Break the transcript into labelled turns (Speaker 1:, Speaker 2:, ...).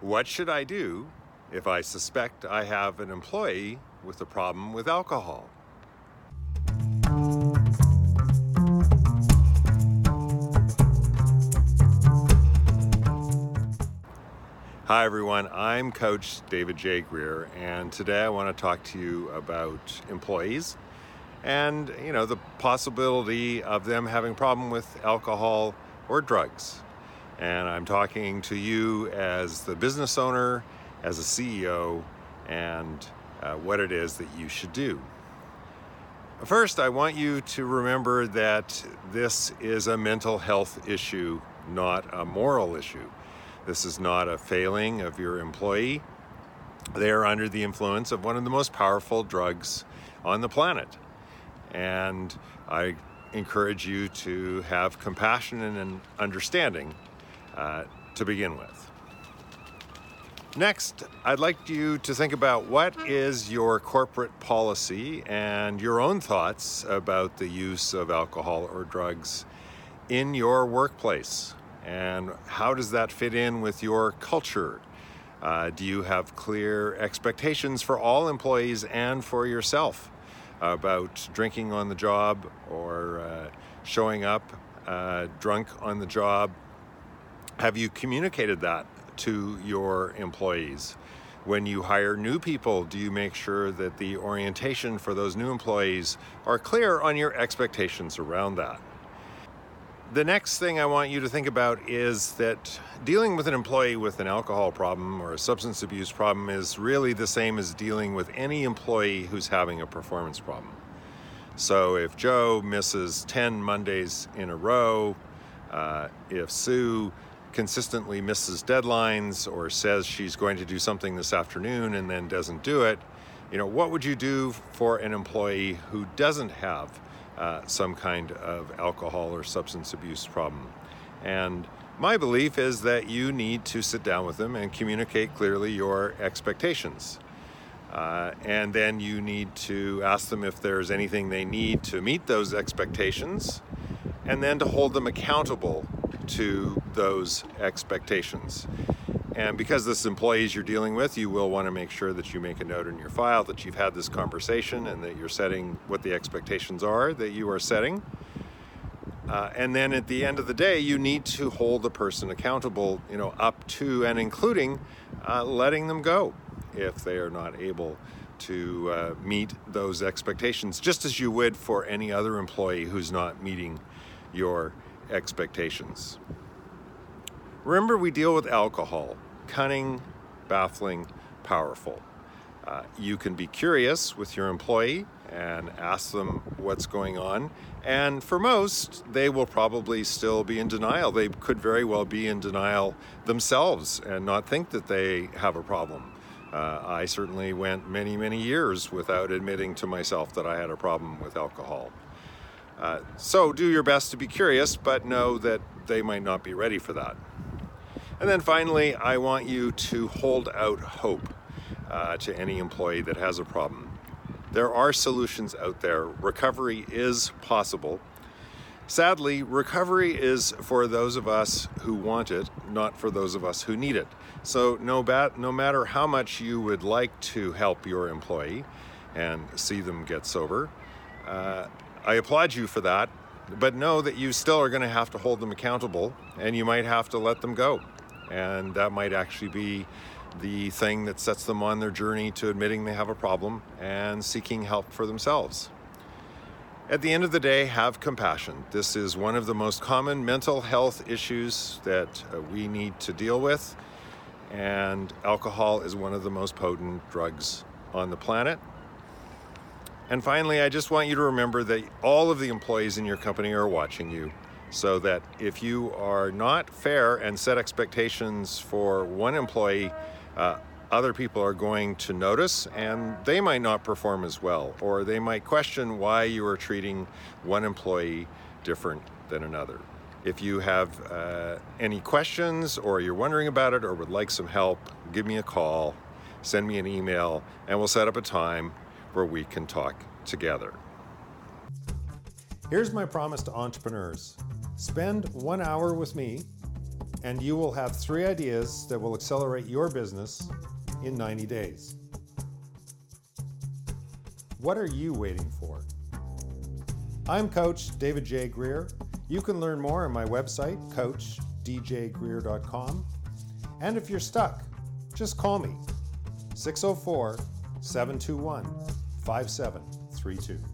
Speaker 1: What should I do if I suspect I have an employee with a problem with alcohol? Hi everyone, I'm Coach David J. Greer, and today I want to talk to you about employees and, the possibility of them having a problem with alcohol or drugs. And I'm talking to you as the business owner, as a CEO, and what it is that you should do. First, I want you to remember that this is a mental health issue, not a moral issue. This is not a failing of your employee. They are under the influence of one of the most powerful drugs on the planet. And I encourage you to have compassion and understanding to begin with. Next, I'd like you to think about what is your corporate policy and your own thoughts about the use of alcohol or drugs in your workplace. And how does that fit in with your culture? Do you have clear expectations for all employees and for yourself about drinking on the job or showing up drunk on the job? Have you communicated that to your employees? When you hire new people, do you make sure that the orientation for those new employees are clear on your expectations around that? The next thing I want you to think about is that dealing with an employee with an alcohol problem or a substance abuse problem is really the same as dealing with any employee who's having a performance problem. So if Joe misses 10 Mondays in a row, if Sue consistently misses deadlines or says she's going to do something this afternoon and then doesn't do it, what would you do for an employee who doesn't have some kind of alcohol or substance abuse problem? And my belief is that you need to sit down with them and communicate clearly your expectations. And then you need to ask them if there's anything they need to meet those expectations, and then to hold them accountable to those expectations. And because this employees you're dealing with, you will want to make sure that you make a note in your file that you've had this conversation and that you're setting what the expectations are that you are setting. And then at the end of the day, you need to hold the person accountable, up to and including letting them go if they are not able to meet those expectations, just as you would for any other employee who's not meeting your expectations. Remember, we deal with alcohol, cunning, baffling, powerful. You can be curious with your employee and ask them what's going on. And for most, they will probably still be in denial. They could very well be in denial themselves and not think that they have a problem. I certainly went many, many years without admitting to myself that I had a problem with alcohol. So do your best to be curious, but know that they might not be ready for that. And then finally, I want you to hold out hope to any employee that has a problem. There are solutions out there. Recovery is possible. Sadly, recovery is for those of us who want it, not for those of us who need it. So no matter how much you would like to help your employee and see them get sober, I applaud you for that, but know that you still are going to have to hold them accountable, and you might have to let them go. And that might actually be the thing that sets them on their journey to admitting they have a problem and seeking help for themselves. At the end of the day, have compassion. This is one of the most common mental health issues that we need to deal with, and alcohol is one of the most potent drugs on the planet. And finally, I just want you to remember that all of the employees in your company are watching you, so that if you are not fair and set expectations for one employee, other people are going to notice, and they might not perform as well, or they might question why you are treating one employee different than another. If you have any questions, or you're wondering about it, or would like some help, give me a call, send me an email, and we'll set up a time where we can talk together. Here's my promise to entrepreneurs. Spend 1 hour with me and you will have 3 ideas that will accelerate your business in 90 days. What are you waiting for? I'm Coach David J. Greer. You can learn more on my website, coachdjgreer.com. And if you're stuck, just call me, 604-721-5732.